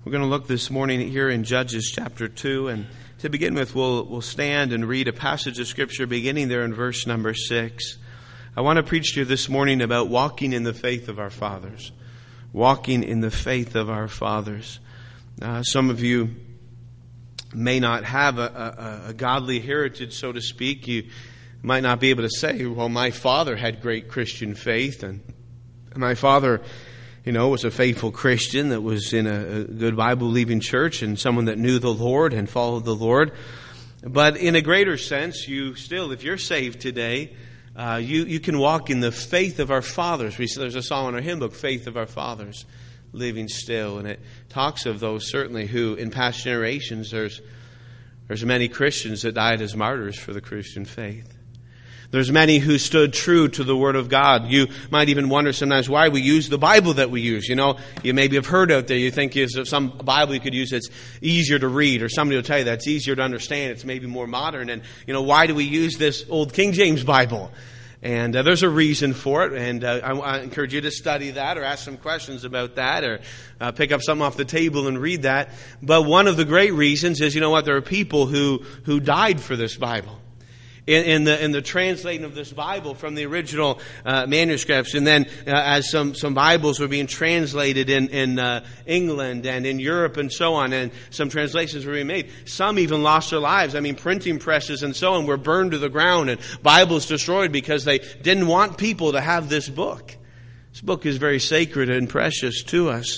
We're going to look this morning here in Judges chapter 2, and to begin with, we'll stand and read a passage of Scripture beginning there in verse number 6. I want to preach to you this morning about walking in the faith of our fathers. Walking in the faith of our fathers. Some of you may not have a godly heritage, so to speak. You might not be able to say, well, my father had great Christian faith, and my father, was a faithful Christian that was in a good Bible-believing church and someone that knew the Lord and followed the Lord. But in a greater sense, you still, if you're saved today, you can walk in the faith of our fathers. There's a song in our hymn book, Faith of Our Fathers, living still. And it talks of those certainly who, in past generations, there's many Christians that died as martyrs for the Christian faith. There's many who stood true to the Word of God. You might even wonder sometimes why we use the Bible that we use. You maybe have heard out there, you think there's some Bible you could use that's easier to read, or somebody will tell you that's easier to understand, it's maybe more modern. And, why do we use this old King James Bible? And there's a reason for it, and I encourage you to study that or ask some questions about that or pick up something off the table and read that. But one of the great reasons is, there are people who died for this Bible. In the translating of this Bible from the original manuscripts, and then as some Bibles were being translated in England and in Europe and so on, and some translations were being made, some even lost their lives. Printing presses and so on were burned to the ground and Bibles destroyed because they didn't want people to have this book. This book is very sacred and precious to us,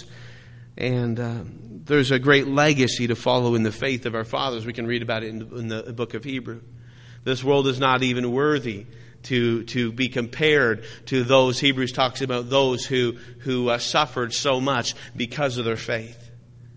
and there's a great legacy to follow in the faith of our fathers. We can read about it in the book of Hebrews. This world is not even worthy to be compared to those. Hebrews talks about those who suffered so much because of their faith.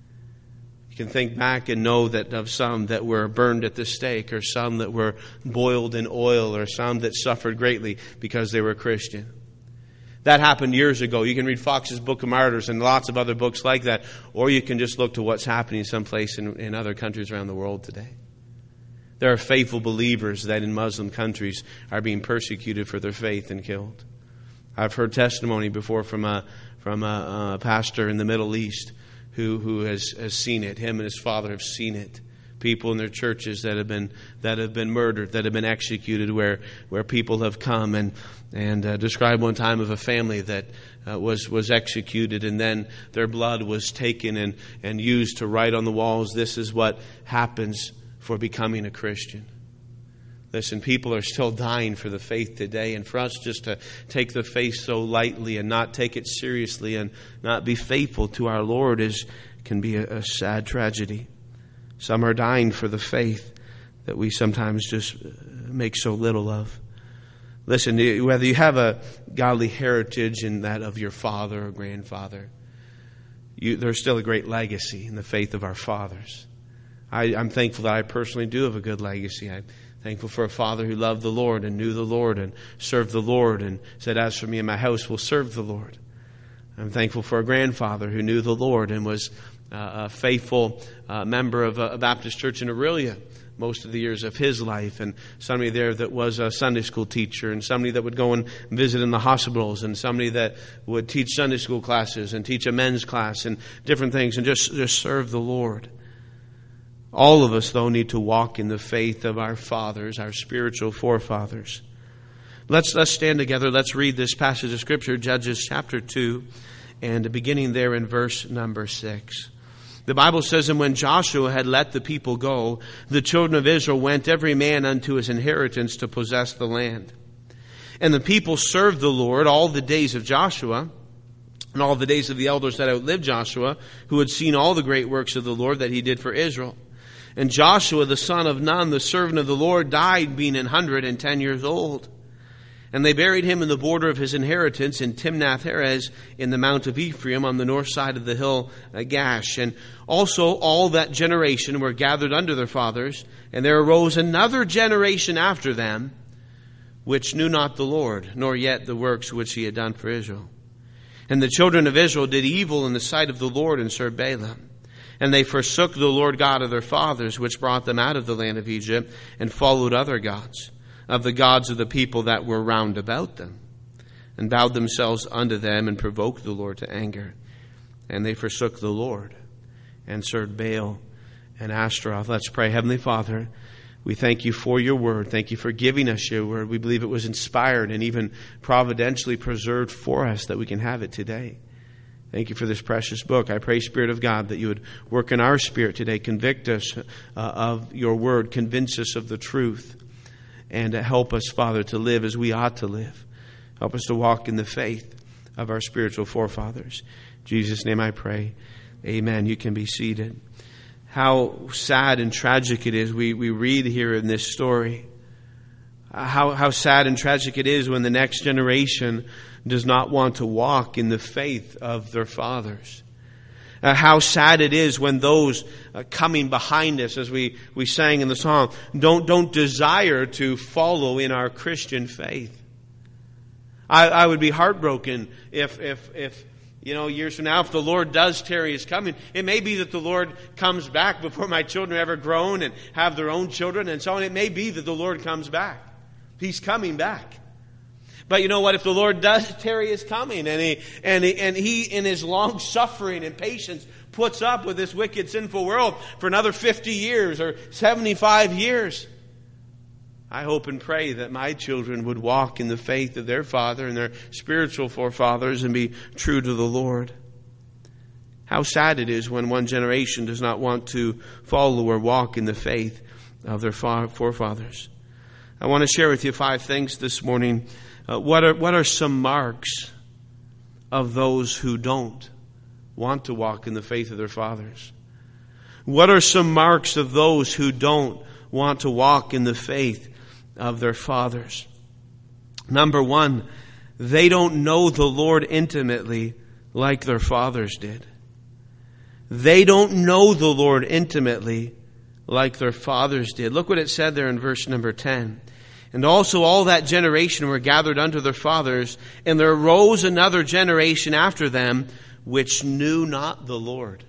You can think back and know that of some that were burned at the stake, or some that were boiled in oil, or some that suffered greatly because they were Christian. That happened years ago. You can read Fox's Book of Martyrs and lots of other books like that, or you can just look to what's happening someplace in other countries around the world today. There are faithful believers that in Muslim countries are being persecuted for their faith and killed. I've heard testimony before from a pastor in the Middle East who has seen it. Him and his father have seen it. People in their churches that have been murdered, that have been executed, where people have come and described one time of a family that was executed, and then their blood was taken and used to write on the walls, "This is what happens for becoming a Christian." Listen, people are still dying for the faith today, and for us just to take the faith so lightly and not take it seriously and not be faithful to our Lord can be a sad tragedy. Some are dying for the faith that we sometimes just make so little of. Listen, whether you have a godly heritage in that of your father or grandfather, there's still a great legacy in the faith of our fathers. I'm thankful that I personally do have a good legacy. I'm thankful for a father who loved the Lord and knew the Lord and served the Lord and said, "As for me and my house, we'll serve the Lord." I'm thankful for a grandfather who knew the Lord and was a faithful member of a Baptist church in Aurelia most of the years of his life, and somebody there that was a Sunday school teacher, and somebody that would go and visit in the hospitals, and somebody that would teach Sunday school classes and teach a men's class and different things and just serve the Lord. All of us, though, need to walk in the faith of our fathers, our spiritual forefathers. Let's stand together. Let's read this passage of Scripture, Judges chapter 2, and beginning there in verse number 6. The Bible says, "And when Joshua had let the people go, the children of Israel went every man unto his inheritance to possess the land. And the people served the Lord all the days of Joshua, and all the days of the elders that outlived Joshua, who had seen all the great works of the Lord that he did for Israel. And Joshua the son of Nun, the servant of the Lord, died being 110 years old. And they buried him in the border of his inheritance in Timnath-Heres in the mount of Ephraim on the north side of the hill Gash. And also all that generation were gathered under their fathers. And there arose another generation after them, which knew not the Lord, nor yet the works which he had done for Israel. And the children of Israel did evil in the sight of the Lord and served Balaam. And they forsook the Lord God of their fathers, which brought them out of the land of Egypt, and followed other gods, of the gods of the people that were round about them, and bowed themselves unto them, and provoked the Lord to anger. And they forsook the Lord, and served Baal and Ashtaroth. Let's pray. Heavenly Father, we thank you for your word. Thank you for giving us your word. We believe it was inspired and even providentially preserved for us that we can have it today. Thank you for this precious book. I pray, Spirit of God, that you would work in our spirit today. Convict us of your word. Convince us of the truth. And help us, Father, to live as we ought to live. Help us to walk in the faith of our spiritual forefathers. In Jesus' name I pray. Amen. You can be seated. How sad and tragic it is. We read here in this story how sad and tragic it is when the next generation does not want to walk in the faith of their fathers. How sad it is when those coming behind us, as we sang in the song, don't desire to follow in our Christian faith. I would be heartbroken if years from now, if the Lord does tarry his coming, it may be that the Lord comes back before my children are ever grown and have their own children and so on. It may be that the Lord comes back. He's coming back. But you know what? If the Lord does tarry his coming and he in his long suffering and patience puts up with this wicked, sinful world for another 50 years or 75 years, I hope and pray that my children would walk in the faith of their father and their spiritual forefathers and be true to the Lord. How sad it is when one generation does not want to follow or walk in the faith of their forefathers. I want to share with you 5 things this morning. What are some marks of those who don't want to walk in the faith of their fathers? What are some marks of those who don't want to walk in the faith of their fathers? Number 1, they don't know the Lord intimately like their fathers did. They don't know the Lord intimately like their fathers did. Look what it said there in verse number 10. And also all that generation were gathered unto their fathers, and there arose another generation after them, which knew not the Lord.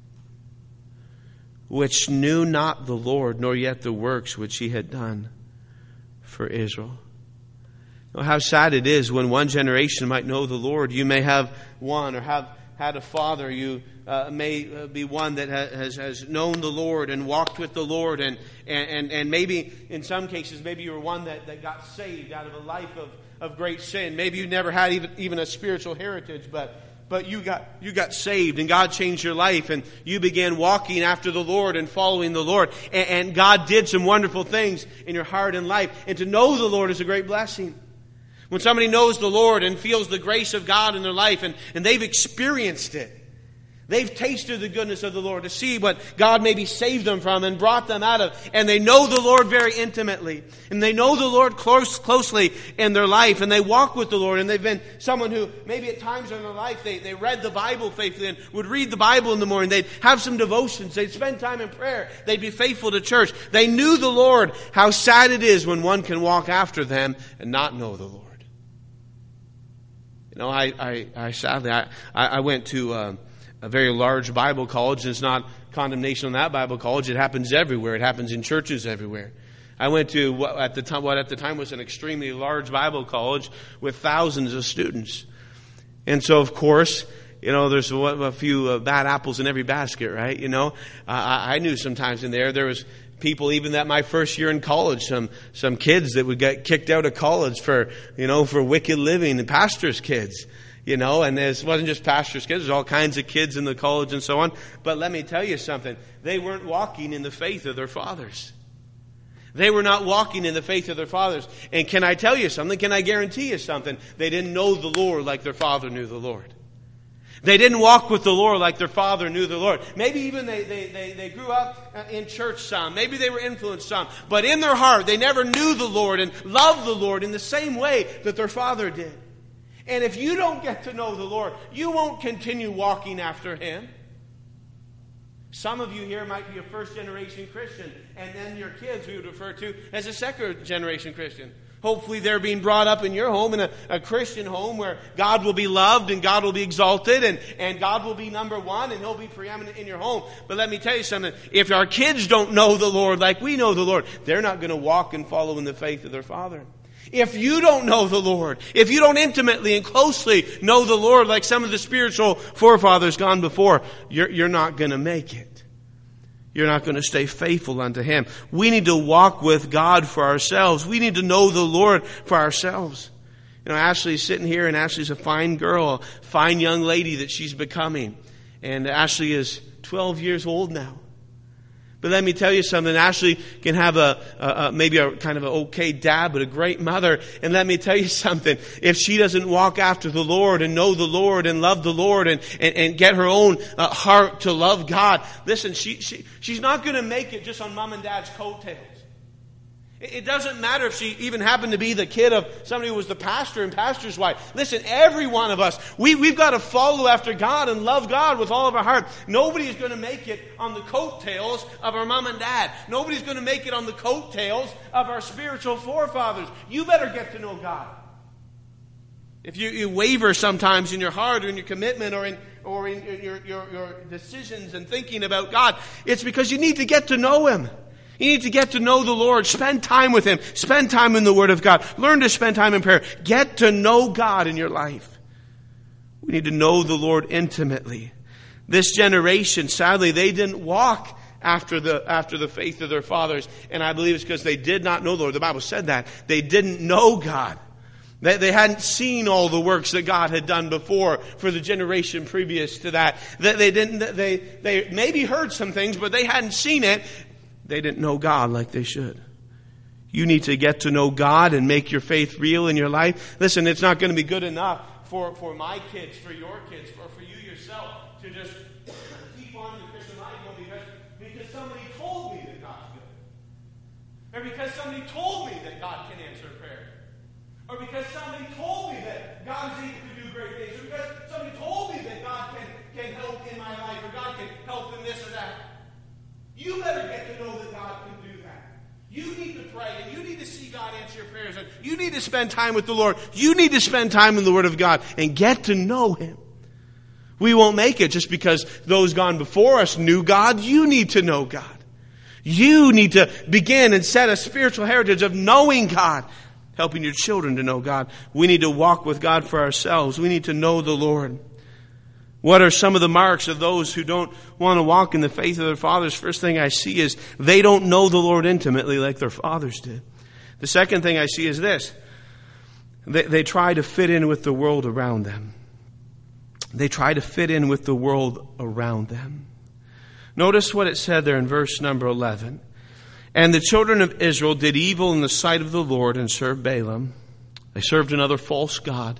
Which knew not the Lord, nor yet the works which he had done for Israel. Now, how sad it is when one generation might know the Lord. You may have one or have had a father. You may be one that has known the Lord and walked with the Lord. And maybe in some cases, maybe you were one that got saved out of a life of great sin. Maybe you never had even a spiritual heritage, but you got saved and God changed your life and you began walking after the Lord and following the Lord. And God did some wonderful things in your heart and life. And to know the Lord is a great blessing. When somebody knows the Lord and feels the grace of God in their life and they've experienced it. They've tasted the goodness of the Lord to see what God maybe saved them from and brought them out of. And they know the Lord very intimately. And they know the Lord closely in their life. And they walk with the Lord. And they've been someone who maybe at times in their life they read the Bible faithfully and would read the Bible in the morning. They'd have some devotions. They'd spend time in prayer. They'd be faithful to church. They knew the Lord. How sad it is when one can walk after them and not know the Lord. You know, I sadly went to a very large Bible college. And it's not condemnation on that Bible college. It happens everywhere. It happens in churches everywhere. I went to what at the time was an extremely large Bible college with thousands of students. And so, of course, you know, there's a few bad apples in every basket, right? You know, I knew sometimes in there was people, even that my first year in college, some kids that would get kicked out of college for wicked living, and pastors' kids. You know, and it wasn't just pastors' kids. There's all kinds of kids in the college and so on. But let me tell you something. They weren't walking in the faith of their fathers. They were not walking in the faith of their fathers. And can I tell you something? Can I guarantee you something? They didn't know the Lord like their father knew the Lord. They didn't walk with the Lord like their father knew the Lord. Maybe even they grew up in church some. Maybe they were influenced some. But in their heart, they never knew the Lord and loved the Lord in the same way that their father did. And if you don't get to know the Lord, you won't continue walking after Him. Some of you here might be a first-generation Christian, and then your kids we would refer to as a second-generation Christian. Hopefully they're being brought up in your home, in a Christian home where God will be loved and God will be exalted and God will be number one and He'll be preeminent in your home. But let me tell you something. If our kids don't know the Lord like we know the Lord, they're not going to walk and follow in the faith of their father. If you don't know the Lord, if you don't intimately and closely know the Lord like some of the spiritual forefathers gone before, you're not going to make it. You're not going to stay faithful unto Him. We need to walk with God for ourselves. We need to know the Lord for ourselves. You know, Ashley's sitting here, and Ashley's a fine girl, a fine young lady that she's becoming. And Ashley is 12 years old now. But let me tell you something. Ashley can have maybe a kind of an okay dad, but a great mother. And let me tell you something. If she doesn't walk after the Lord and know the Lord and love the Lord and get her own heart to love God, listen, she's not going to make it just on mom and dad's coattails. It doesn't matter if she even happened to be the kid of somebody who was the pastor and pastor's wife. Listen, every one of us, we've got to follow after God and love God with all of our heart. Nobody is going to make it on the coattails of our mom and dad. Nobody's going to make it on the coattails of our spiritual forefathers. You better get to know God. If you waver sometimes in your heart or in your commitment or in your decisions and thinking about God, it's because you need to get to know Him. You need to get to know the Lord. Spend time with Him. Spend time in the Word of God. Learn to spend time in prayer. Get to know God in your life. We need to know the Lord intimately. This generation, sadly, they didn't walk after the faith of their fathers. And I believe it's because they did not know the Lord. The Bible said that. They didn't know God. They hadn't seen all the works that God had done before for the generation previous to that. They maybe heard some things, but they hadn't seen it. They didn't know God like they should. You need to get to know God and make your faith real in your life. Listen, it's not going to be good enough for my kids, for your kids, or for you yourself to just keep on the Christian life because somebody told me that God's good. Or because somebody told me that God can answer prayer. Or because somebody told me that God is able to do great things. Or because somebody told me that God can help in my life. Or God can help in this or that. You better get to know that God can do that. You need to pray, and you need to see God answer your prayers. And you need to spend time with the Lord. You need to spend time in the Word of God and get to know Him. We won't make it just because those gone before us knew God. You need to know God. You need to begin and set a spiritual heritage of knowing God, helping your children to know God. We need to walk with God for ourselves. We need to know the Lord. What are some of the marks of those who don't want to walk in the faith of their fathers? First thing I see is they don't know the Lord intimately like their fathers did. The second thing I see is this. They try to fit in with the world around them. They try to fit in with the world around them. Notice what it said there in verse number 11. And the children of Israel did evil in the sight of the Lord and served Balaam. They served another false god.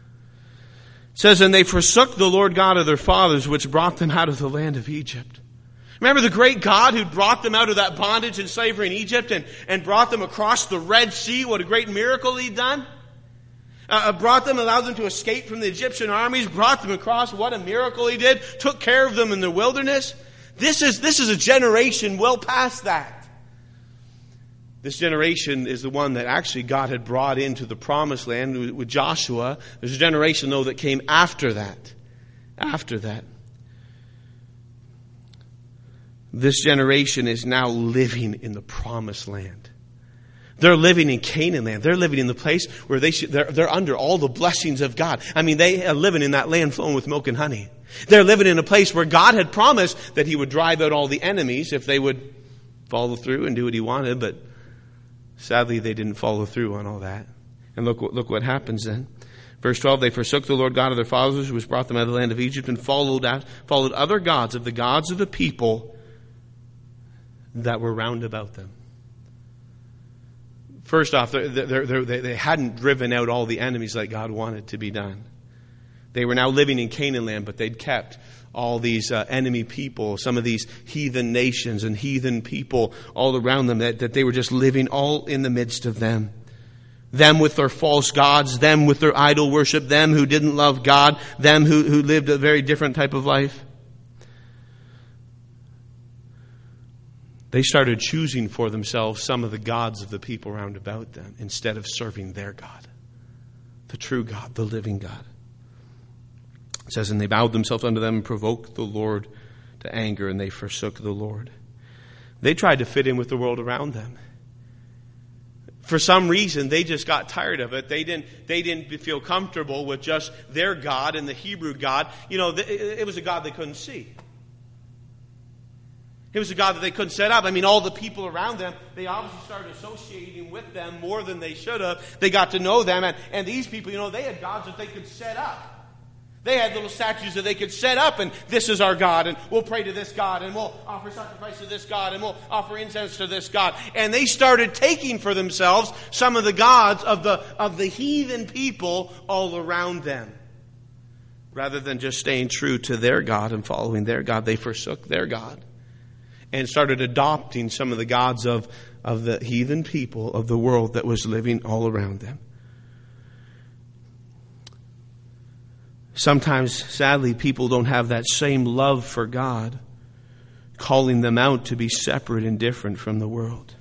It says, and they forsook the Lord God of their fathers, which brought them out of the land of Egypt. Remember the great God who brought them out of that bondage and slavery in Egypt and brought them across the Red Sea? What a great miracle He'd done. Brought them, allowed them to escape from the Egyptian armies, brought them across. What a miracle He did. Took care of them in the wilderness. This is a generation well past that. This generation is the one that actually God had brought into the promised land with Joshua. There's a generation, though, that came after that. After that. This generation is now living in the promised land. They're living in Canaan land. They're living in the place where they're under all the blessings of God. I mean, they are living in that land flowing with milk and honey. They're living in a place where God had promised that He would drive out all the enemies if they would follow through and do what He wanted, but sadly, they didn't follow through on all that. And look what happens then. Verse 12, they forsook the Lord God of their fathers, who has brought them out of the land of Egypt, and followed other gods of the people that were round about them. First off, they hadn't driven out all the enemies like God wanted to be done. They were now living in Canaan land, but they'd kept all these enemy people, some of these heathen nations and heathen people all around them, that they were just living all in the midst of them. Them with their false gods, them with their idol worship, them who didn't love God, them who lived a very different type of life. They started choosing for themselves some of the gods of the people round about them instead of serving their God, the true God, the living God. It says, and they bowed themselves unto them and provoked the Lord to anger, and they forsook the Lord. They tried to fit in with the world around them. For some reason, they just got tired of it. They didn't feel comfortable with just their God and the Hebrew God. It was a God they couldn't see. It was a God that they couldn't set up. I mean, all the people around them, they obviously started associating with them more than they should have. They got to know them. And these people, they had gods that they could set up. They had little statues that they could set up, and this is our God, and we'll pray to this God, and we'll offer sacrifice to this God, and we'll offer incense to this God. And they started taking for themselves some of the gods of the heathen people all around them. Rather than just staying true to their God and following their God, they forsook their God and started adopting some of the gods of the heathen people of the world that was living all around them. Sometimes, sadly, people don't have that same love for God, calling them out to be separate and different from the world.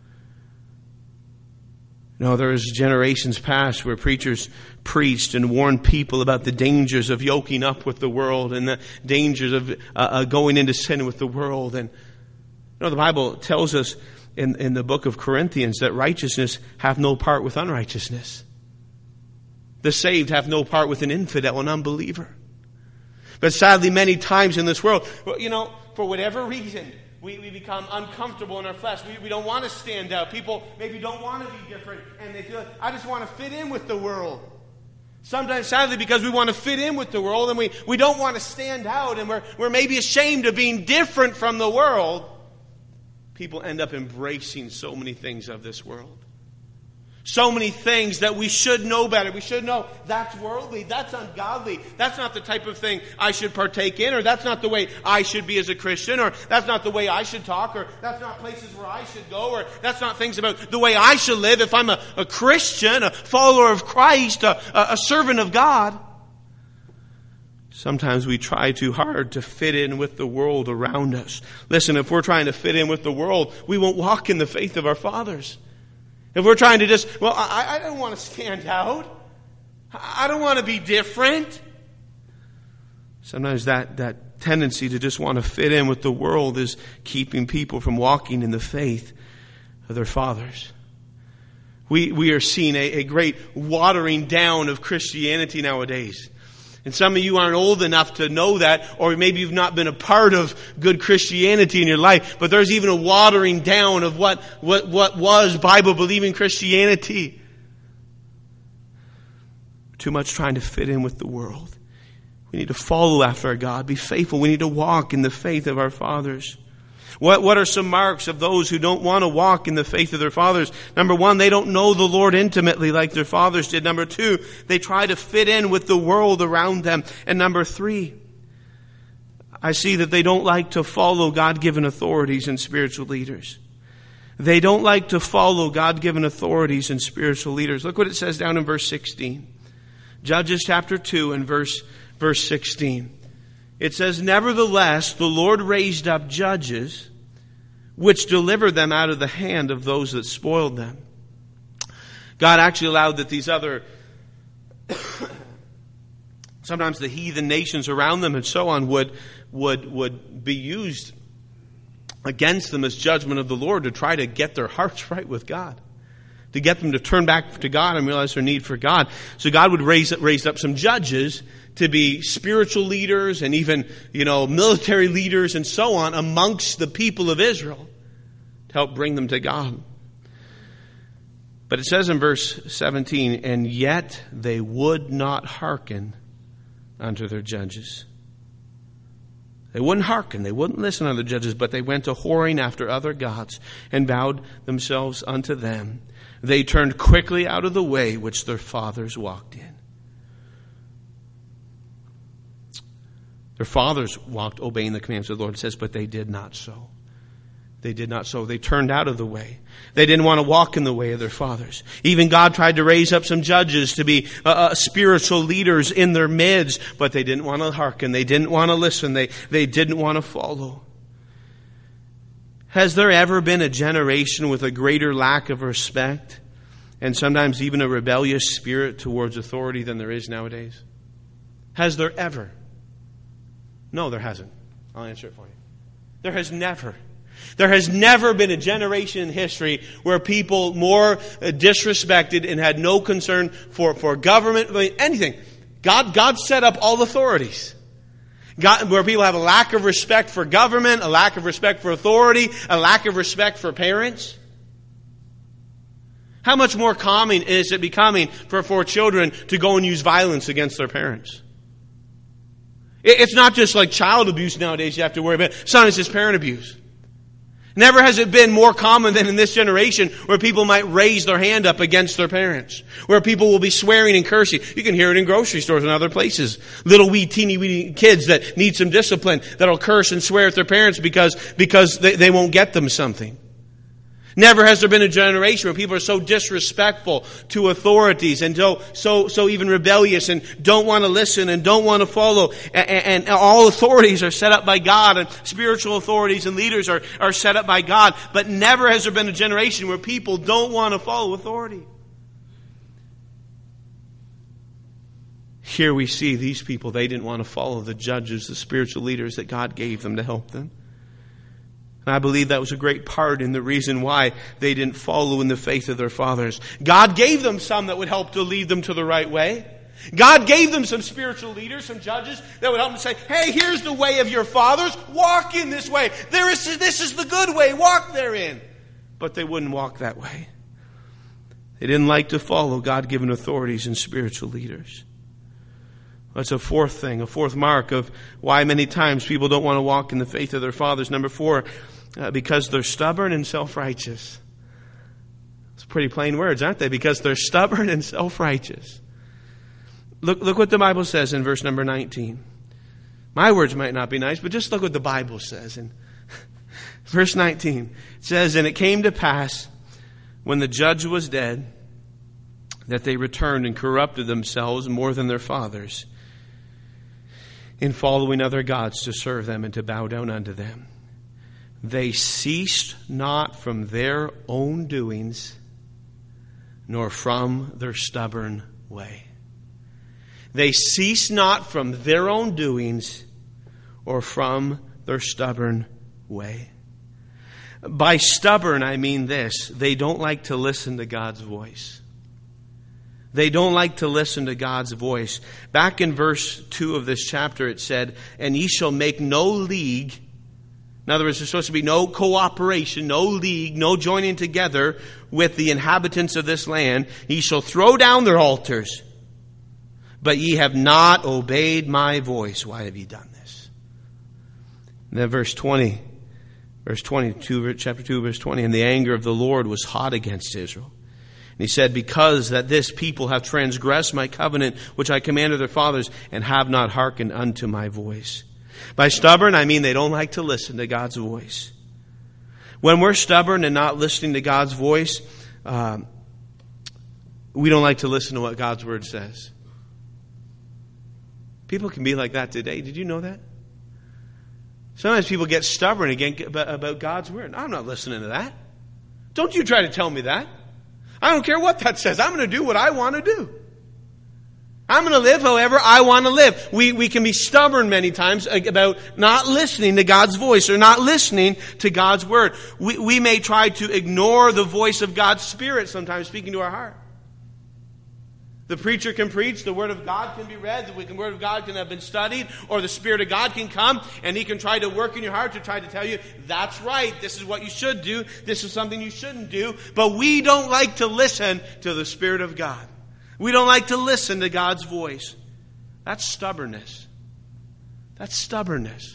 There was generations past where preachers preached and warned people about the dangers of yoking up with the world and the dangers of going into sin with the world. And the Bible tells us in the book of Corinthians that righteousness hath no part with unrighteousness. The saved have no part with an infidel, an unbeliever. But sadly, many times in this world, for whatever reason, we become uncomfortable in our flesh. We don't want to stand out. People maybe don't want to be different, and they feel like, I just want to fit in with the world. Sometimes, sadly, because we want to fit in with the world, and we don't want to stand out, and we're maybe ashamed of being different from the world, people end up embracing so many things of this world. So many things that we should know better. We should know that's worldly, that's ungodly, that's not the type of thing I should partake in, or that's not the way I should be as a Christian, or that's not the way I should talk, or that's not places where I should go, or that's not things about the way I should live if I'm a Christian, a follower of Christ, a servant of God. Sometimes we try too hard to fit in with the world around us. Listen, if we're trying to fit in with the world, we won't walk in the faith of our fathers. If we're trying to I don't want to stand out. I don't want to be different. Sometimes that tendency to just want to fit in with the world is keeping people from walking in the faith of their fathers. We are seeing a great watering down of Christianity nowadays. And some of you aren't old enough to know that, or maybe you've not been a part of good Christianity in your life, but there's even a watering down of what was Bible-believing Christianity. Too much trying to fit in with the world. We need to follow after our God, be faithful. We need to walk in the faith of our fathers. What are some marks of those who don't want to walk in the faith of their fathers? Number one, they don't know the Lord intimately like their fathers did. Number two, they try to fit in with the world around them. And number three, I see that they don't like to follow God-given authorities and spiritual leaders. They don't like to follow God-given authorities and spiritual leaders. Look what it says down in verse 16. Judges chapter 2 and verse 16. It says, nevertheless, the Lord raised up judges which delivered them out of the hand of those that spoiled them. God actually allowed that these other, sometimes the heathen nations around them and so on would be used against them as judgment of the Lord to try to get their hearts right with God. To get them to turn back to God and realize their need for God. So God would raise up some judges to be spiritual leaders and even, military leaders and so on amongst the people of Israel to help bring them to God. But it says in verse 17, and yet they would not hearken unto their judges. They wouldn't hearken, they wouldn't listen to the judges, but they went to whoring after other gods and bowed themselves unto them. They turned quickly out of the way which their fathers walked in. Their fathers walked obeying the commands of the Lord. It says, but they did not so. They did not so. They turned out of the way. They didn't want to walk in the way of their fathers. Even God tried to raise up some judges to be spiritual leaders in their midst, but they didn't want to hearken. They didn't want to listen. They didn't want to follow. Has there ever been a generation with a greater lack of respect and sometimes even a rebellious spirit towards authority than there is nowadays? Has there ever? No, there hasn't. I'll answer it for you. There has never. There has never been a generation in history where people more disrespected and had no concern for government, anything. God set up all authorities. Where people have a lack of respect for government, a lack of respect for authority, a lack of respect for parents. How much more common is it becoming for children to go and use violence against their parents? It's not just like child abuse nowadays you have to worry about. Sometimes it's parent abuse. Never has it been more common than in this generation where people might raise their hand up against their parents. Where people will be swearing and cursing. You can hear it in grocery stores and other places. Little wee teeny weeny kids that need some discipline that'll curse and swear at their parents because they won't get them something. Never has there been a generation where people are so disrespectful to authorities and so even rebellious and don't want to listen and don't want to follow. And all authorities are set up by God, and spiritual authorities and leaders are set up by God. But never has there been a generation where people don't want to follow authority. Here we see these people, they didn't want to follow the judges, the spiritual leaders that God gave them to help them. And I believe that was a great part in the reason why they didn't follow in the faith of their fathers. God gave them some that would help to lead them to the right way. God gave them some spiritual leaders, some judges that would help them say, hey, here's the way of your fathers. Walk in this way. This is the good way. Walk therein. But they wouldn't walk that way. They didn't like to follow God-given authorities and spiritual leaders. That's a fourth thing, a fourth mark of why many times people don't want to walk in the faith of their fathers. Number 4, because they're stubborn and self-righteous. It's pretty plain words, aren't they? Because they're stubborn and self-righteous. Look what the Bible says in verse number 19. My words might not be nice, but just look what the Bible says. In verse 19, it says, and it came to pass when the judge was dead that they returned and corrupted themselves more than their fathers, in following other gods to serve them and to bow down unto them. They ceased not from their own doings, nor from their stubborn way. They ceased not from their own doings, or from their stubborn way. By stubborn, I mean this. They don't like to listen to God's voice. They don't like to listen to God's voice. Back in verse 2 of this chapter it said, and ye shall make no league. In other words, there's supposed to be no cooperation, no league, no joining together with the inhabitants of this land. Ye shall throw down their altars, but ye have not obeyed my voice. Why have ye done this? And then verse 20, chapter 2, verse 20, and the anger of the Lord was hot against Israel. And he said, because that this people have transgressed my covenant, which I commanded their fathers, and have not hearkened unto my voice. By stubborn, I mean they don't like to listen to God's voice. When we're stubborn and not listening to God's voice, we don't like to listen to what God's word says. People can be like that today. Did you know that? Sometimes people get stubborn again about God's word. I'm not listening to that. Don't you try to tell me that. I don't care what that says. I'm going to do what I want to do. I'm going to live however I want to live. We can be stubborn many times about not listening to God's voice or not listening to God's word. We may try to ignore the voice of God's Spirit sometimes speaking to our heart. The preacher can preach, the Word of God can be read, the Word of God can have been studied, or the Spirit of God can come and He can try to work in your heart to try to tell you, that's right, this is what you should do, this is something you shouldn't do. But we don't like to listen to the Spirit of God. We don't like to listen to God's voice. That's stubbornness. That's stubbornness.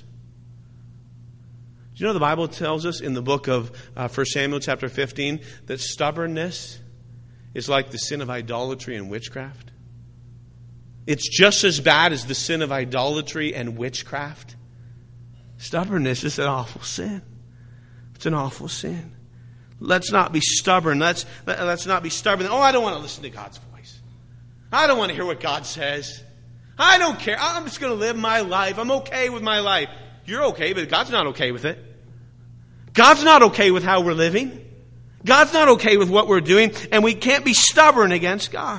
Do you know the Bible tells us in the book of 1 Samuel chapter 15 that stubbornness is like the sin of idolatry and witchcraft? It's just as bad as the sin of idolatry and witchcraft. Stubbornness is an awful sin. It's an awful sin. Let's not be stubborn. Let's not be stubborn. Oh, I don't want to listen to God's voice. I don't want to hear what God says. I don't care. I'm just going to live my life. I'm okay with my life. You're okay, but God's not okay with it. God's not okay with how we're living. God's not okay with what we're doing, and we can't be stubborn against God.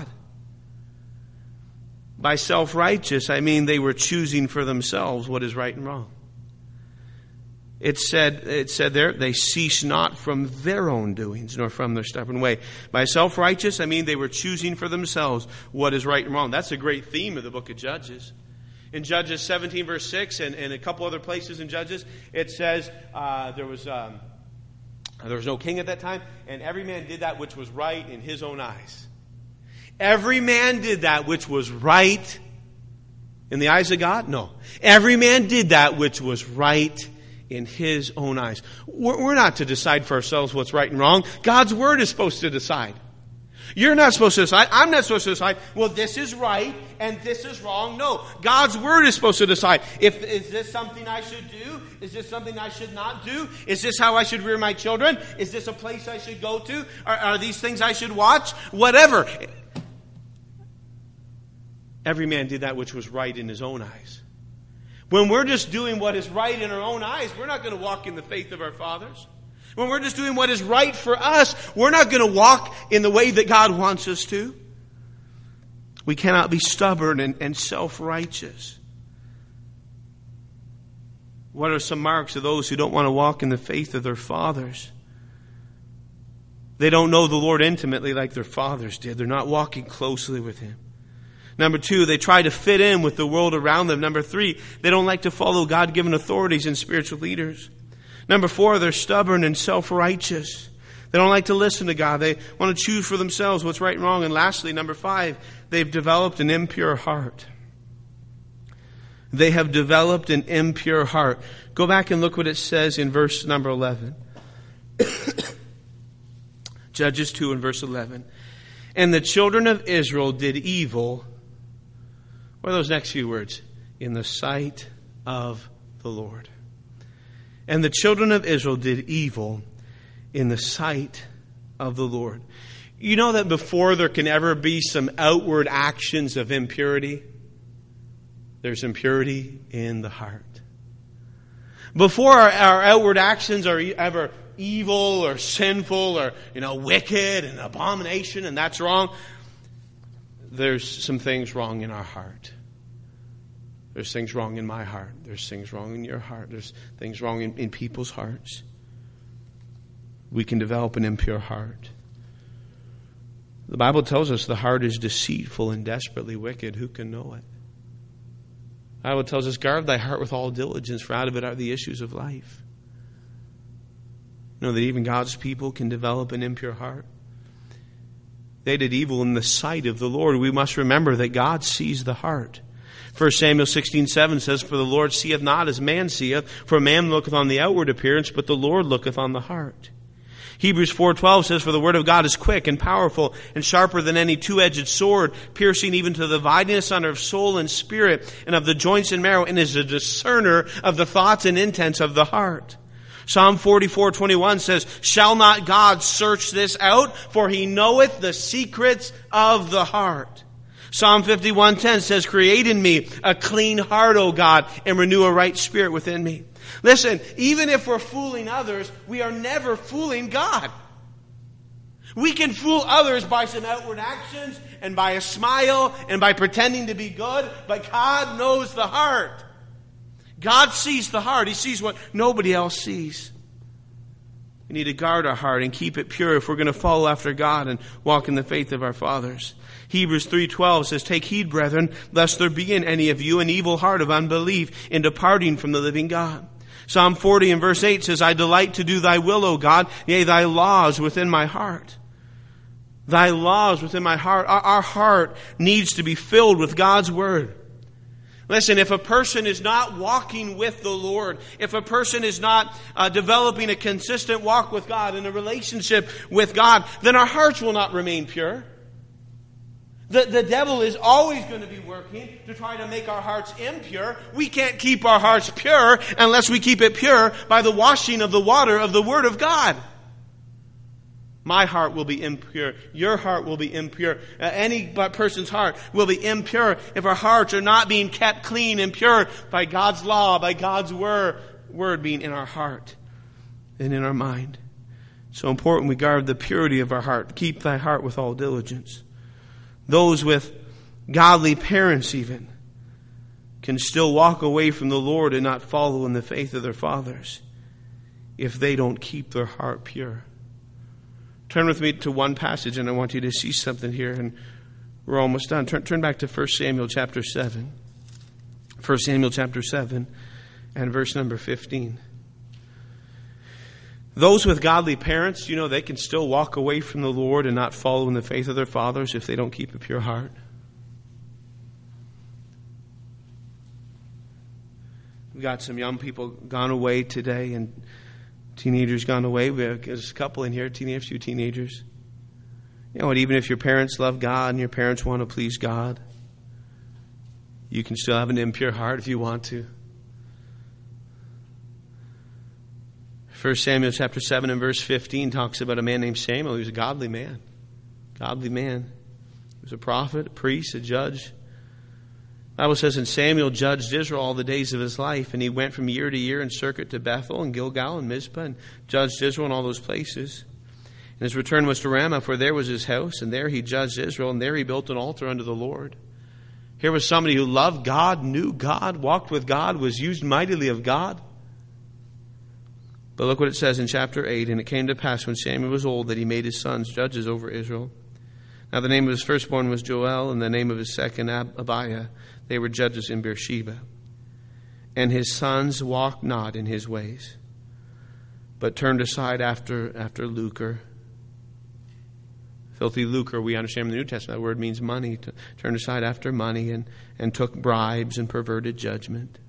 By self-righteous, I mean they were choosing for themselves what is right and wrong. It said there, they cease not from their own doings, nor from their stubborn way. By self-righteous, I mean they were choosing for themselves what is right and wrong. That's a great theme of the book of Judges. In Judges 17, verse 6, and a couple other places in Judges, it says there was no king at that time, and every man did that which was right in his own eyes. Every man did that which was right in the eyes of God? No. Every man did that which was right in his own eyes. We're not to decide for ourselves what's right and wrong. God's Word is supposed to decide. You're not supposed to decide. I'm not supposed to decide, well, this is right and this is wrong. No. God's Word is supposed to decide. Is this something I should do? Is this something I should not do? Is this how I should rear my children? Is this a place I should go to? Are these things I should watch? Whatever. Every man did that which was right in his own eyes. When we're just doing what is right in our own eyes, we're not going to walk in the faith of our fathers. When we're just doing what is right for us, we're not going to walk in the way that God wants us to. We cannot be stubborn and self-righteous. What are some marks of those who don't want to walk in the faith of their fathers? They don't know the Lord intimately like their fathers did. They're not walking closely with Him. Number 2, they try to fit in with the world around them. Number 3, they don't like to follow God-given authorities and spiritual leaders. Number 4, they're stubborn and self-righteous. They don't like to listen to God. They want to choose for themselves what's right and wrong. And lastly, number 5, they've developed an impure heart. They have developed an impure heart. Go back and look what it says in verse number 11. Judges 2 and verse 11. And the children of Israel did evil. What are those next few words? In the sight of the Lord. And the children of Israel did evil in the sight of the Lord. You know that before there can ever be some outward actions of impurity, there's impurity in the heart. Before our outward actions are ever evil or sinful or, wicked and abomination and that's wrong, there's some things wrong in our heart. There's things wrong in my heart. There's things wrong in your heart. There's things wrong in people's hearts. We can develop an impure heart. The Bible tells us the heart is deceitful and desperately wicked. Who can know it? The Bible tells us, guard thy heart with all diligence, for out of it are the issues of life. You know that even God's people can develop an impure heart. They did evil in the sight of the Lord. We must remember that God sees the heart. 1 Samuel 16:7 says, for the Lord seeth not as man seeth, for man looketh on the outward appearance, but the Lord looketh on the heart. Hebrews 4:12 says, for the word of God is quick and powerful and sharper than any two-edged sword, piercing even to the dividing asunder of soul and spirit and of the joints and marrow, and is a discerner of the thoughts and intents of the heart. Psalm 44:21 says, shall not God search this out? For he knoweth the secrets of the heart. Psalm 51:10 says, create in me a clean heart, O God, and renew a right spirit within me. Listen, even if we're fooling others, we are never fooling God. We can fool others by some outward actions and by a smile and by pretending to be good, but God knows the heart. God sees the heart. He sees what nobody else sees. We need to guard our heart and keep it pure if we're going to follow after God and walk in the faith of our fathers. Hebrews 3:12 says, take heed, brethren, lest there be in any of you an evil heart of unbelief in departing from the living God. Psalm 40 and verse 8 says, I delight to do thy will, O God, yea, thy laws within my heart. Thy laws within my heart. Our heart needs to be filled with God's word. Listen, if a person is not walking with the Lord, if a person is not developing a consistent walk with God and a relationship with God, then our hearts will not remain pure. The devil is always going to be working to try to make our hearts impure. We can't keep our hearts pure unless we keep it pure by the washing of the water of the Word of God. My heart will be impure. Your heart will be impure. Any person's heart will be impure if our hearts are not being kept clean and pure by God's law, by God's word being in our heart and in our mind. It's so important we guard the purity of our heart. Keep thy heart with all diligence. Those with godly parents even can still walk away from the Lord and not follow in the faith of their fathers. if they don't keep their heart pure. Turn with me to one passage, and I want you to see something here, and we're almost done. Turn back to 1 Samuel chapter 7. 1 Samuel chapter 7 and verse number 15. Those with godly parents, they can still walk away from the Lord and not follow in the faith of their fathers if they don't keep a pure heart. We've got some young people gone away today, and teenagers gone away. There's a couple in here, a few teenagers. You know what? Even if your parents love God and your parents want to please God, you can still have an impure heart if you want to. 1 Samuel chapter 7 and verse 15 talks about a man named Samuel. He was a godly man. Godly man. He was a prophet, a priest, a judge. The Bible says, and Samuel judged Israel all the days of his life, and he went from year to year in circuit to Bethel and Gilgal and Mizpah, and judged Israel in all those places. And his return was to Ramah, for there was his house, and there he judged Israel, and there he built an altar unto the Lord. Here was somebody who loved God, knew God, walked with God, was used mightily of God. But look what it says in chapter 8. And it came to pass when Samuel was old that he made his sons judges over Israel. Now the name of his firstborn was Joel, and the name of his second Abiah. They were judges in Beersheba. And his sons walked not in his ways, but turned aside after lucre. Filthy lucre, we understand in the New Testament, that word means money. Turned aside after money and took bribes and perverted judgment.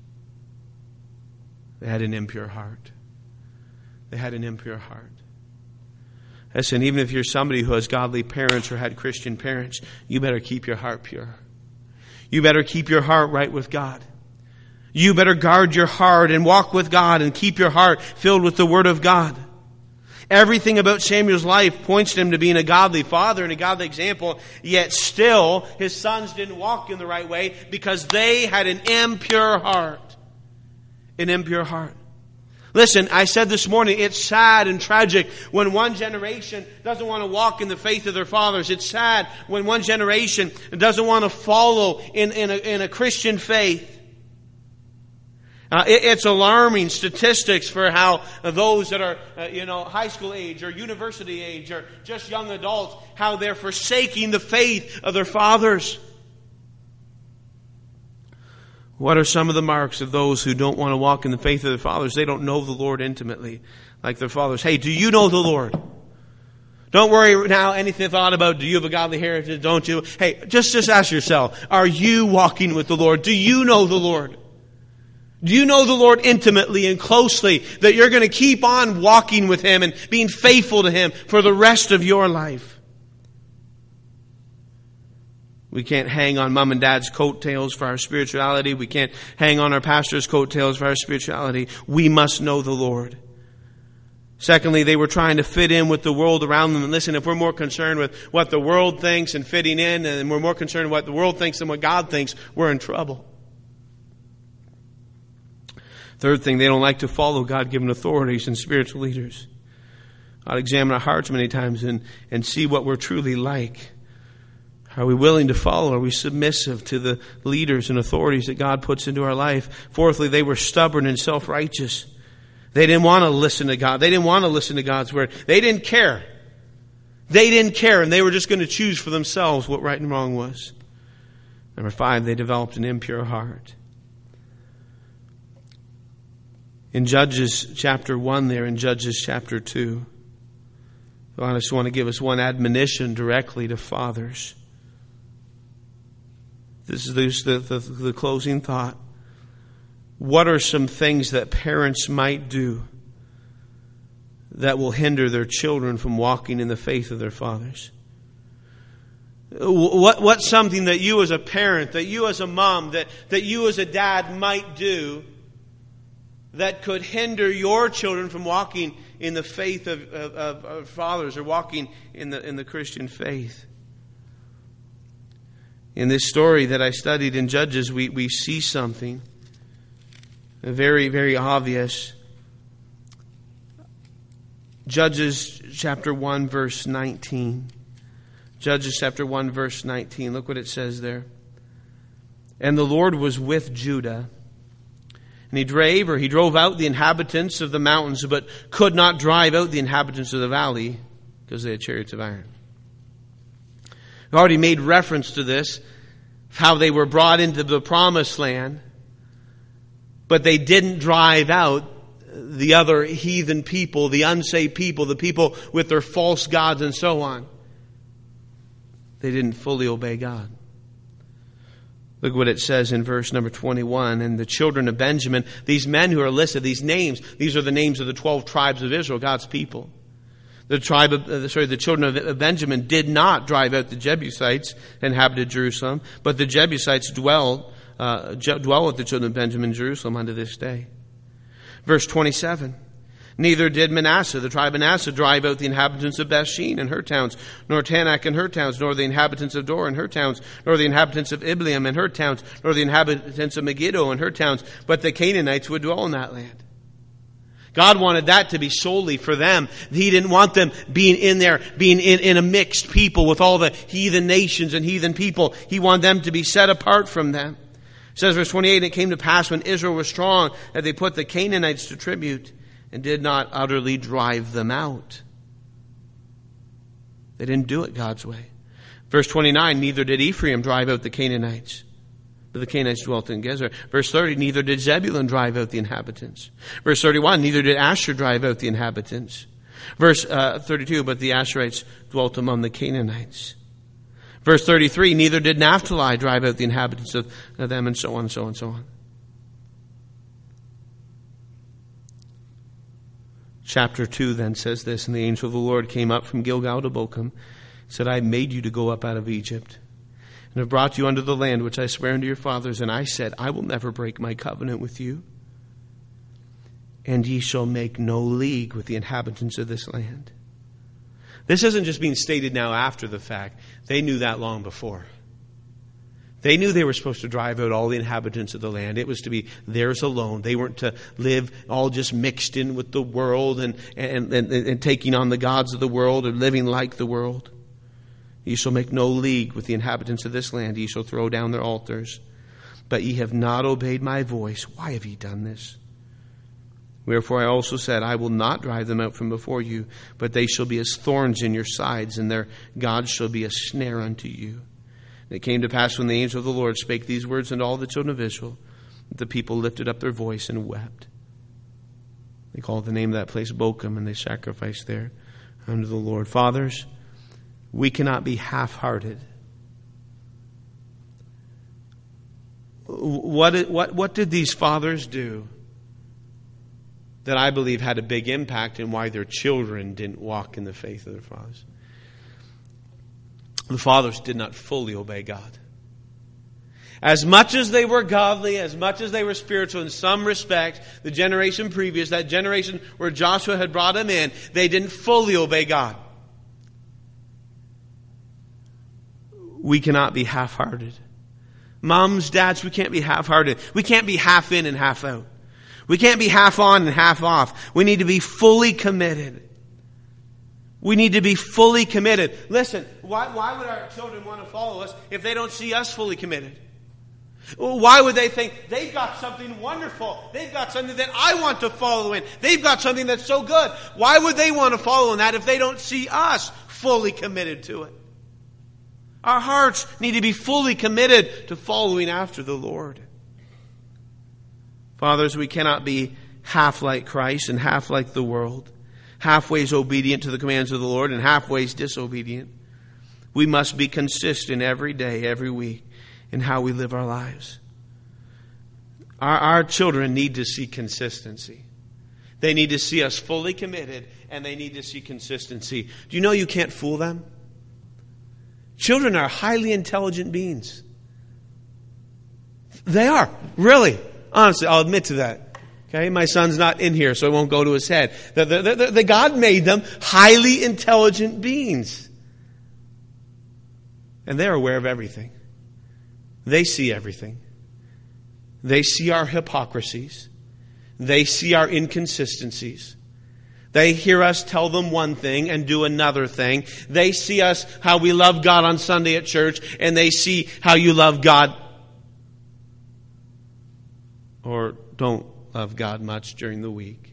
They had an impure heart. They had an impure heart. Listen, even if you're somebody who has godly parents or had Christian parents, you better keep your heart pure. You better keep your heart right with God. You better guard your heart and walk with God and keep your heart filled with the Word of God. Everything about Samuel's life points to him to being a godly father and a godly example, yet still his sons didn't walk in the right way because they had an impure heart. An impure heart. Listen, I said this morning, it's sad and tragic when one generation doesn't want to walk in the faith of their fathers. It's sad when one generation doesn't want to follow in a Christian faith. It's alarming statistics for how those that are, high school age or university age or just young adults, how they're forsaking the faith of their fathers. What are some of the marks of those who don't want to walk in the faith of their fathers? They don't know the Lord intimately like their fathers. Hey, do you know the Lord? Don't worry now anything thought about, do you have a godly heritage, don't you? Hey, just ask yourself, are you walking with the Lord? Do you know the Lord? Do you know the Lord intimately and closely that you're going to keep on walking with Him and being faithful to Him for the rest of your life? We can't hang on mom and dad's coattails for our spirituality. We can't hang on our pastor's coattails for our spirituality. We must know the Lord. Secondly, they were trying to fit in with the world around them. And listen, if we're more concerned with what the world thinks and fitting in, and we're more concerned with what the world thinks than what God thinks, we're in trouble. Third thing, they don't like to follow God-given authorities and spiritual leaders. I'll examine our hearts many times and see what we're truly like. Are we willing to follow? Are we submissive to the leaders and authorities that God puts into our life? Fourthly, they were stubborn and self-righteous. They didn't want to listen to God. They didn't want to listen to God's word. They didn't care. They didn't care, and they were just going to choose for themselves what right and wrong was. Number 5, they developed an impure heart. In Judges chapter 1 there, in Judges chapter 2, I just want to give us one admonition directly to fathers. This is the closing thought. What are some things that parents might do that will hinder their children from walking in the faith of their fathers? What's something that you as a parent, that you as a mom, that you as a dad might do that could hinder your children from walking in the faith of fathers or walking in the Christian faith? In this story that I studied in Judges, we see something very, very obvious. Judges chapter 1 verse 19. Judges chapter 1 verse 19. Look what it says there. And the Lord was with Judah, And he drove out the inhabitants of the mountains, but could not drive out the inhabitants of the valley because they had chariots of iron. I already made reference to this, how they were brought into the promised land, but they didn't drive out the other heathen people, the unsaved people, the people with their false gods and so on. They didn't fully obey God. Look what it says in verse number 21. And the children of Benjamin, these men who are listed, these names, these are the names of the 12 tribes of Israel, God's people. The children of Benjamin did not drive out the Jebusites that inhabited Jerusalem, but the Jebusites dwell with the children of Benjamin in Jerusalem unto this day. Verse 27. Neither did Manasseh, the tribe of Manasseh, drive out the inhabitants of Bethshean and her towns, nor Tanakh and her towns, nor the inhabitants of Dor and her towns, nor the inhabitants of Ibleam and her towns, nor the inhabitants of Megiddo and her towns, but the Canaanites would dwell in that land. God wanted that to be solely for them. He didn't want them being in there, being in a mixed people with all the heathen nations and heathen people. He wanted them to be set apart from them. It says, verse 28, and it came to pass when Israel was strong that they put the Canaanites to tribute and did not utterly drive them out. They didn't do it God's way. Verse 29, neither did Ephraim drive out the Canaanites, but the Canaanites dwelt in Gezer. Verse 30, neither did Zebulun drive out the inhabitants. Verse 31, neither did Asher drive out the inhabitants. Verse 32, but the Asherites dwelt among the Canaanites. Verse 33, neither did Naphtali drive out the inhabitants of them, and so on, and so on, and so on. Chapter 2 then says this, and the angel of the Lord came up from Gilgal to Bochum, said, I made you to go up out of Egypt, and have brought you unto the land which I swear unto your fathers. And I said, I will never break my covenant with you, and ye shall make no league with the inhabitants of this land. This isn't just being stated now after the fact. They knew that long before. They knew they were supposed to drive out all the inhabitants of the land. It was to be theirs alone. They weren't to live all just mixed in with the world and taking on the gods of the world or living like the world. Ye shall make no league with the inhabitants of this land. Ye shall throw down their altars. But ye have not obeyed my voice. Why have ye done this? Wherefore I also said, I will not drive them out from before you, but they shall be as thorns in your sides, and their gods shall be a snare unto you. And it came to pass when the angel of the Lord spake these words unto all the children of Israel, that the people lifted up their voice and wept. They called the name of that place Bochum, and they sacrificed there unto the Lord. Fathers, we cannot be half-hearted. What did these fathers do that I believe had a big impact in why their children didn't walk in the faith of their fathers? The fathers did not fully obey God. As much as they were godly, as much as they were spiritual in some respect, the generation previous, that generation where Joshua had brought them in, they didn't fully obey God. We cannot be half-hearted. Moms, dads, we can't be half-hearted. We can't be half in and half out. We can't be half on and half off. We need to be fully committed. We need to be fully committed. Listen, why would our children want to follow us if they don't see us fully committed? Why would they think they've got something wonderful? They've got something that I want to follow in. They've got something that's so good. Why would they want to follow in that if they don't see us fully committed to it? Our hearts need to be fully committed to following after the Lord. Fathers, we cannot be half like Christ and half like the world. Halfways obedient to the commands of the Lord and halfways disobedient. We must be consistent every day, every week in how we live our lives. Our children need to see consistency. They need to see us fully committed, and they need to see consistency. Do you know you can't fool them? Children are highly intelligent beings. They are, really. Honestly, I'll admit to that. Okay, my son's not in here, so it won't go to his head. The God made them highly intelligent beings. And they're aware of everything. They see everything. They see our hypocrisies. They see our inconsistencies. They hear us tell them one thing and do another thing. They see us how we love God on Sunday at church, and they see how you love God or don't love God much during the week.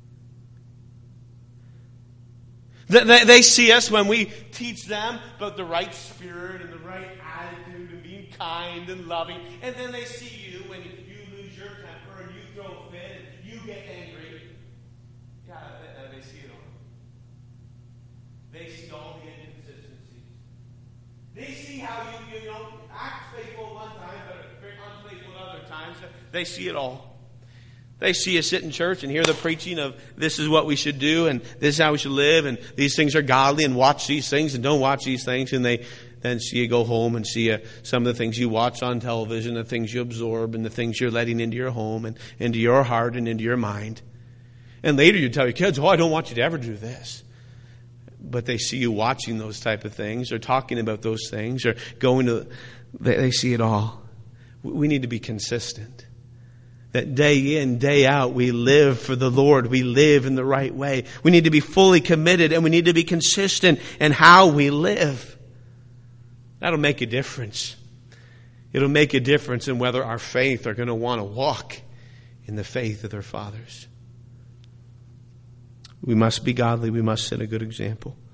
They see us when we teach them about the right spirit and the right attitude and being kind and loving. And then they see you when you lose your temper and you throw a fit and you get angry. God, they see it all. They see all the inconsistencies. They see how you don't act faithful one time but very unfaithful at other times. They see it all. They see you sit in church and hear the preaching of this is what we should do and this is how we should live and these things are godly and watch these things and don't watch these things. And they then see you go home and see some of the things you watch on television, the things you absorb and the things you're letting into your home and into your heart and into your mind. And later you tell your kids, I don't want you to ever do this. But they see you watching those type of things or talking about those things or going to, they see it all. We need to be consistent. That day in, day out, we live for the Lord. We live in the right way. We need to be fully committed and we need to be consistent in how we live. That'll make a difference. It'll make a difference in whether our faith are going to want to walk in the faith of their fathers. We must be godly. We must set a good example.